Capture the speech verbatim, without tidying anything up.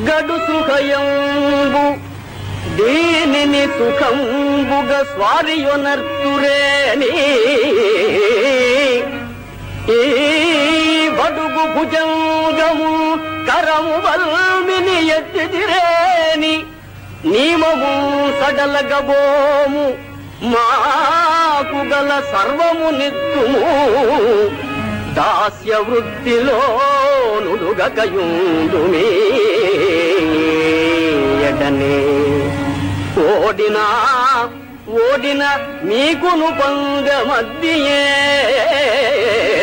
గడు సుఖయంబు దీనిని సుఖంబుగ స్వారియొనర్తురేని ఈ బడుగు భుజంగము కరము వల్మిని ఎత్తిదిరేని నీమము సడలగబోము మాకు గల సర్వము నిత్తుము దాస్య వృత్తిలో నులుగకయుందుమే ఎడనే ఓడినా ఓడిన మీకును పంగమద్దియే